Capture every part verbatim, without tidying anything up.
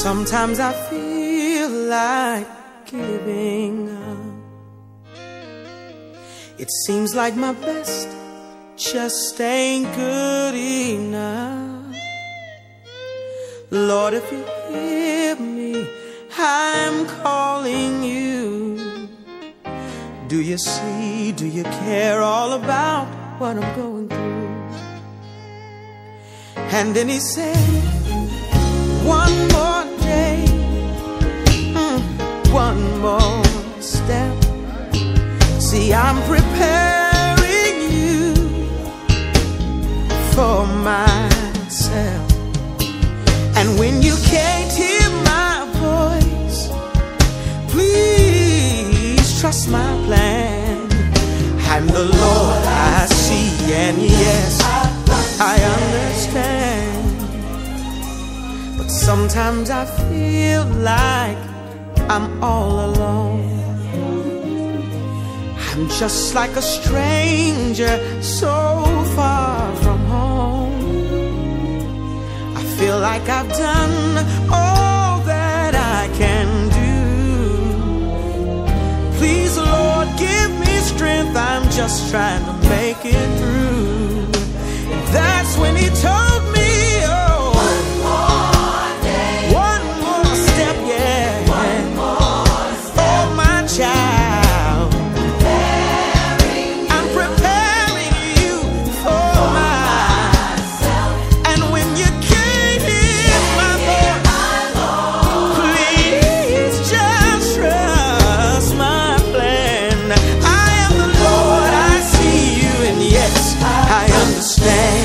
Sometimes I feel like giving up. It seems like my best just ain't good enough. Lord, if you hear me, I'm calling you. Do you see, do you care all about what I'm going through? And then he said, one more day, mm, one more step. See, I'm preparing you for myself. And when you can't hear my voice, please trust my plan. I'm the Lord I see, and yes, I understand. But sometimes I feel like I'm all alone. I'm just like a stranger so far from home. I feel like I've done all that I can do. Please, Lord, give me strength. I'm just trying to make it through. And that's when he told me, oh, one more day, one more step, yeah, one more step. Oh, my child, I'm preparing you for myself. And when you can't hear my voice, please just trust my plan. I am the Lord, I see you, and yes, I understand.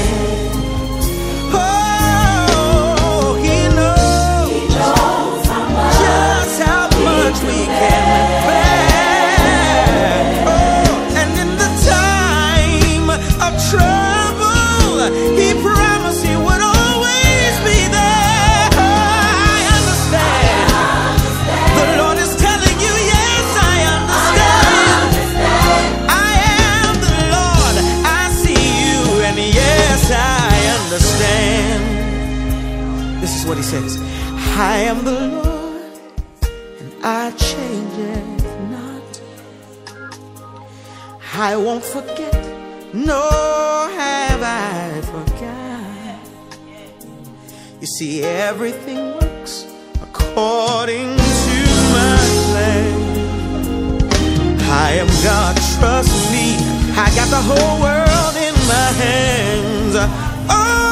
Oh, he knows, he knows how much, just how much we can bear. Oh, and in the time of trouble, he promised he would always be there. Oh, I understand. The Lord is telling you, yes, I understand. I am the Lord, I see you, and yes, I understand. This is what he says. I am the Lord, and I change it not. I won't forget, nor have I forgot. You see, everything works according to my plan. I am God, trust me. I got the whole world in my hands. Oh,